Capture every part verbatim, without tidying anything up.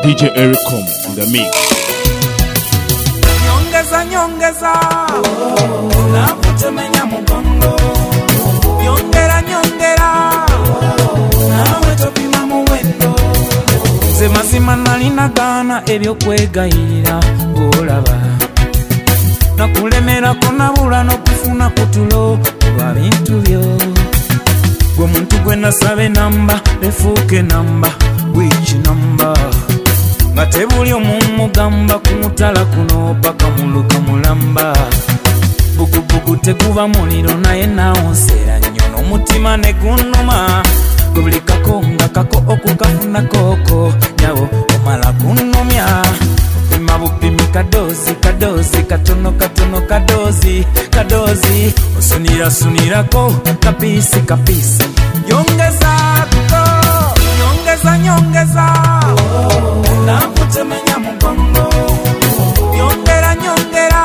D J Ericom in the mix. Nyongeza nyongeza na kutemenya mugongo, nyongera nyongera nawe topima muwendo. Nze mazima nalina gaana ebyokwegayirira olaba, nakulemerako nabula n'okufuna kutulo lwa bintu byo. Gwe muntu gwe nasabe namba lefuuke namba, which number? Nga tebuli omumugamba ku mutala kuno paka muluka mulamba. Bugubugu teguba muliro naye nawonsera nnyo n'omutima ne gunnuma. Gwe buli kako nga kako okukafuna kooko nyawo omala kunnumya. Opima bupimi kadoozi kadoozi katono katono kadoozi kadoozi osunira sunirako kapiisi kapiisi. Nyongeza kuko nyongeza nyongeza nakutemenya mugongo, nyongera nyongera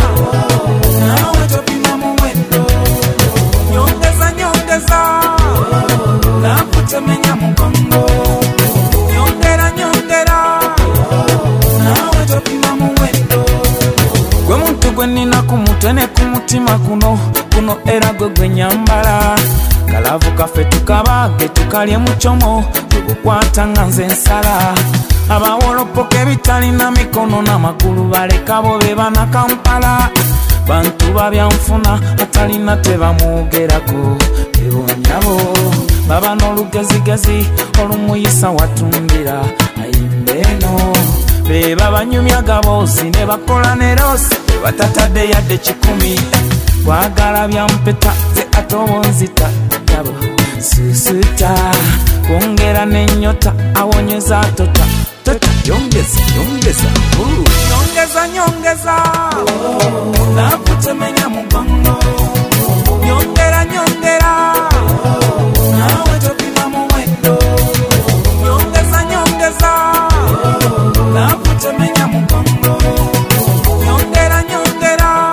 nawe topima muwendo. Nyongeza nyongeza nakutemenya mugongo, nyongera nyongera nawe topima muwendo. Gwe muntu gwe nina ku mutwe ne ku mutima kuno kuno era gwe gwe nyambala. Kalavu kafe tukabage tukalye muchomo tukukwata nga nze nsala. Abawolopoke bitalina mikono n'amagulu baleka bo be bana Kampala. Bantu babyanfuna atalina tebamwogerako ebonyabo. Baba n'olugezigezi olumuyisa watumbira ayimbe eno. Beba banyumya gaboozi ne bakola ne rosi batatadde yadde kikumi. Kwagala byampeta ze atobonzita yabo susuta kongera nenyota awonyeza tota tota. Nyongeza nyongeza nyongeza nyongeza nakutemenya mugongo, nyongera nyongera nawe topima muwendo. Nyongeza nyongeza nakutemenya mugongo, nyongera nyongera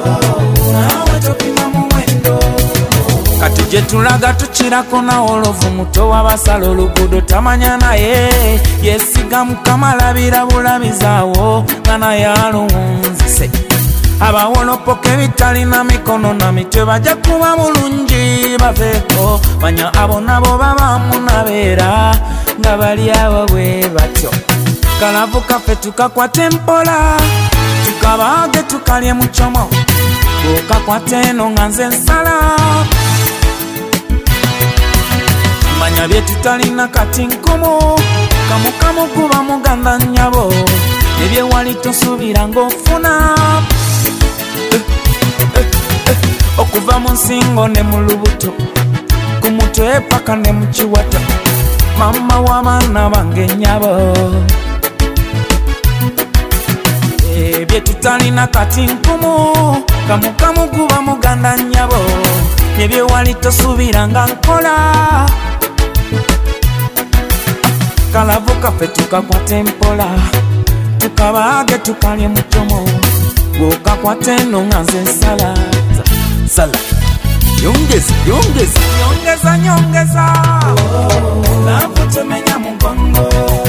nawe topima muwendo. Kati gye tulaga tukirako na olovu muto w'abasala oluguudo tamanya naye. Yesiga Mukama labira bulabizaawo nga naye aluwunzise. Abawolopoke bitalina mikono na mitwe bajja kuba mulungi baveeko. Manya abo nabo babaamu nabeera nga bali abo bwe batyo. Kalavu kafe tukakwate mpola tukabaage tukalye muchomo. Bw'okakwata eno nga nze nsala. Manya bye tutalina kati nkumu kamukamu kuba muganda nnyabo. Ebye wali tosuubira ng'ofuna okuva mu nsingo ne mu lubuto ku mutwe paka ne mu kiwato. Mama w'abaana bange nnyabo. Ebye tutalina kati nkumu kamukamu kuba muganda nnyabo. Ebye wali tosuubira nga nkola. Kalavu kafe tukakwate mpola tukabaage tukalye muchomo. Bw'okakwata eno nga nze nsala sala. Nyongeza nyongeza nyongeza nyongeza nakutemenya mugongo,